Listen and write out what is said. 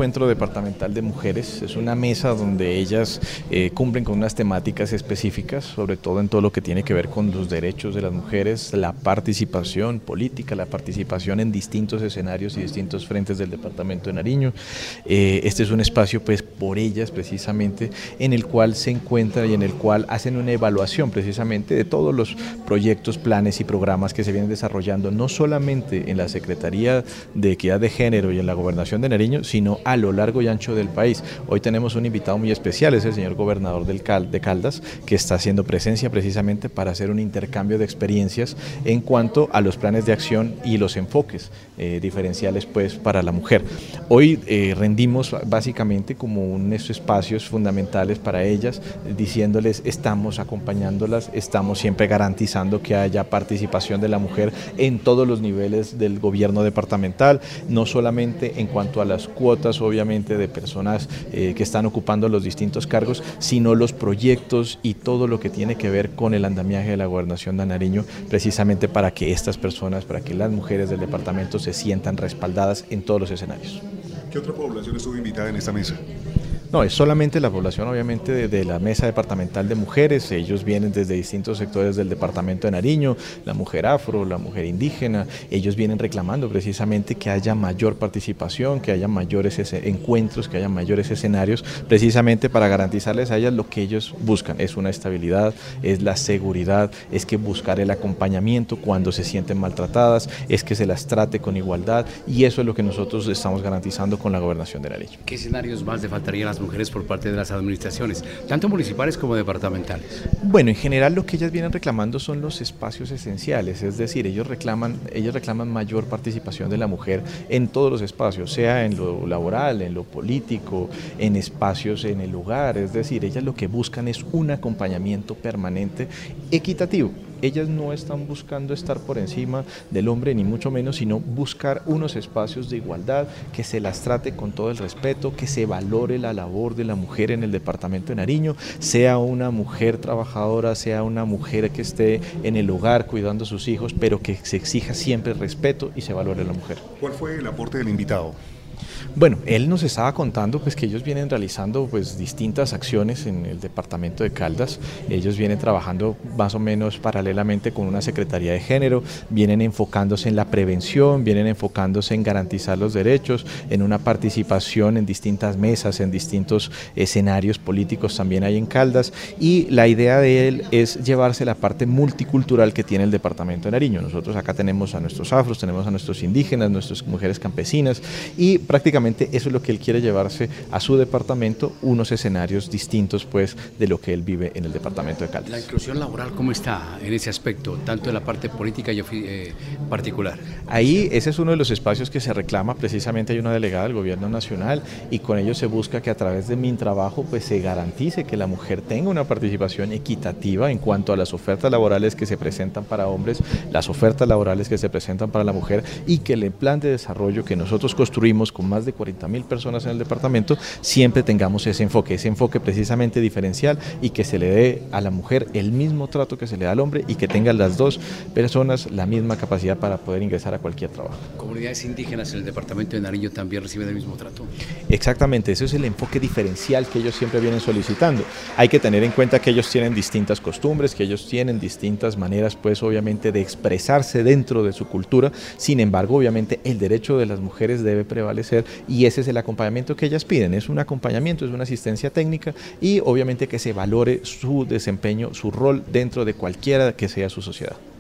encuentro departamental de mujeres, es una mesa donde ellas cumplen con unas temáticas específicas, sobre todo en todo lo que tiene que ver con los derechos de las mujeres, la participación política, la participación en distintos escenarios y distintos frentes del departamento de Nariño. Este es un espacio pues por ellas precisamente en el cual se encuentran y en el cual hacen una evaluación precisamente de todos los proyectos, planes y programas que se vienen desarrollando, no solamente en la Secretaría de Equidad de Género y en la Gobernación de Nariño, sino a lo largo y ancho del país. Hoy tenemos un invitado muy especial, es el señor gobernador de Caldas, que está haciendo presencia precisamente para hacer un intercambio de experiencias en cuanto a los planes de acción y los enfoques diferenciales pues para la mujer. Hoy rendimos básicamente como unos espacios fundamentales para ellas, diciéndoles estamos acompañándolas, estamos siempre garantizando que haya participación de la mujer en todos los niveles del gobierno departamental, no solamente en cuanto a las cuotas obviamente de personas que están ocupando los distintos cargos, sino los proyectos y todo lo que tiene que ver con el andamiaje de la Gobernación de Nariño, precisamente para que estas personas, para que las mujeres del departamento se sientan respaldadas en todos los escenarios. ¿Qué otra población estuvo invitada en esta mesa? No, es solamente la población obviamente de la Mesa Departamental de Mujeres, ellos vienen desde distintos sectores del departamento de Nariño, la mujer afro, la mujer indígena, ellos vienen reclamando precisamente que haya mayor participación, que haya mayores encuentros, que haya mayores escenarios, precisamente para garantizarles a ellas lo que ellos buscan, es una estabilidad, es la seguridad, es que buscar el acompañamiento cuando se sienten maltratadas, es que se las trate con igualdad y eso es lo que nosotros estamos garantizando con la Gobernación de Nariño. ¿Qué escenarios más le faltarían a las mujeres por parte de las administraciones, tanto municipales como departamentales? Bueno, en general lo que ellas vienen reclamando son los espacios esenciales, es decir, ellos reclaman mayor participación de la mujer en todos los espacios, sea en lo laboral, en lo político, en espacios en el hogar, es decir, ellas lo que buscan es un acompañamiento permanente equitativo. Ellas no están buscando estar por encima del hombre ni mucho menos, sino buscar unos espacios de igualdad, que se las trate con todo el respeto, que se valore la labor de la mujer en el departamento de Nariño, sea una mujer trabajadora, sea una mujer que esté en el hogar cuidando a sus hijos, pero que se exija siempre respeto y se valore a la mujer. ¿Cuál fue el aporte del invitado? Bueno, él nos estaba contando pues que ellos vienen realizando pues distintas acciones en el departamento de Caldas, ellos vienen trabajando más o menos paralelamente con una Secretaría de Género, vienen enfocándose en la prevención, vienen enfocándose en garantizar los derechos, en una participación en distintas mesas, en distintos escenarios políticos también hay en Caldas y la idea de él es llevarse la parte multicultural que tiene el departamento de Nariño. Nosotros acá tenemos a nuestros afros, tenemos a nuestros indígenas, nuestras mujeres campesinas y prácticamente eso es lo que él quiere llevarse a su departamento, unos escenarios distintos pues de lo que él vive en el departamento de Caldas. ¿La inclusión laboral cómo está en ese aspecto, tanto en la parte política y particular? Ahí ese es uno de los espacios que se reclama, precisamente hay una delegada del gobierno nacional y con ello se busca que a través de MinTrabajo pues se garantice que la mujer tenga una participación equitativa en cuanto a las ofertas laborales que se presentan para hombres, las ofertas laborales que se presentan para la mujer y que el plan de desarrollo que nosotros construimos con más de 40.000 personas en el departamento, siempre tengamos ese enfoque precisamente diferencial y que se le dé a la mujer el mismo trato que se le da al hombre y que tengan las dos personas la misma capacidad para poder ingresar a cualquier trabajo. ¿Comunidades indígenas en el departamento de Nariño también reciben el mismo trato? Exactamente, ese es el enfoque diferencial que ellos siempre vienen solicitando. Hay que tener en cuenta que ellos tienen distintas costumbres, que ellos tienen distintas maneras pues obviamente de expresarse dentro de su cultura, sin embargo obviamente el derecho de las mujeres debe prevalecer y ese es el acompañamiento que ellas piden, es un acompañamiento, es una asistencia técnica y obviamente que se valore su desempeño, su rol dentro de cualquiera que sea su sociedad.